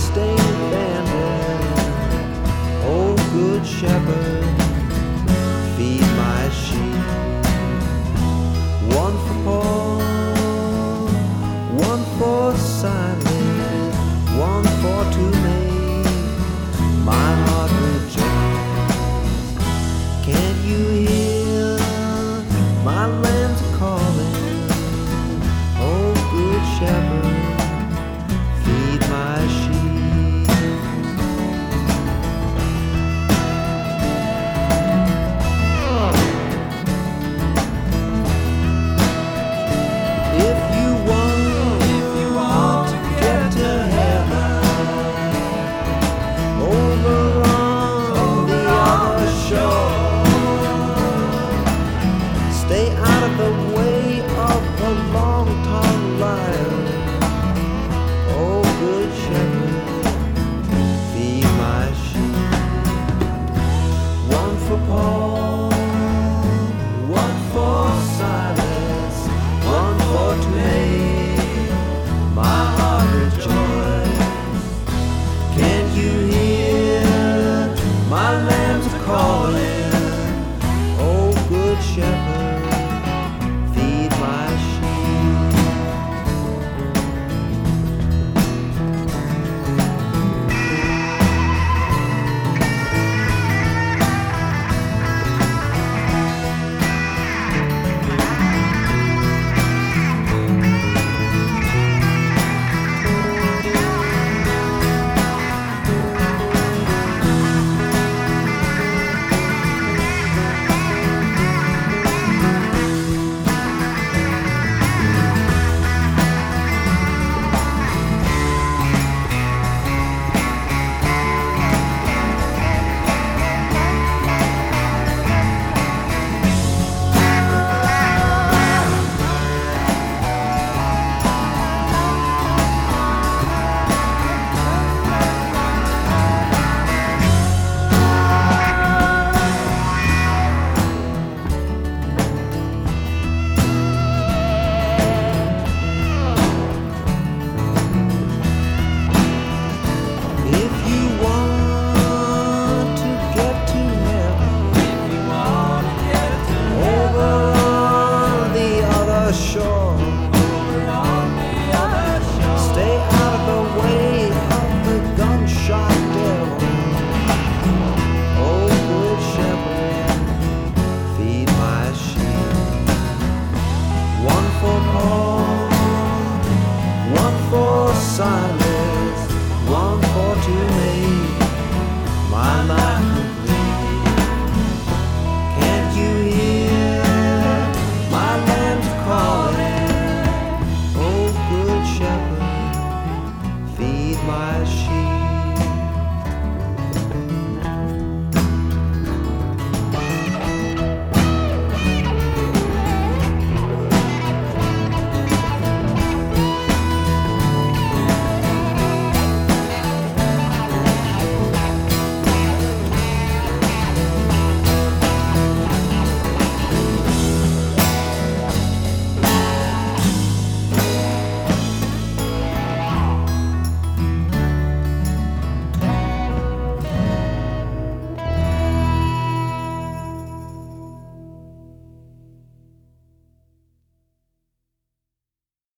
stay abandoned. Oh, good shepherd, feed my sheep. One for Paul, one for Silas, one for to make my heart rejoice. Can't you hear my lambs calling? Oh, good shepherd, feed my sheep. If you want to get to heaven, over on the other shore, stay out of the way of the long-tongued lion. Oh, good shepherd, feed my sheep. One for Paul, one for Silas, one for to make my heart rejoice. Can't you hear my lambs calling?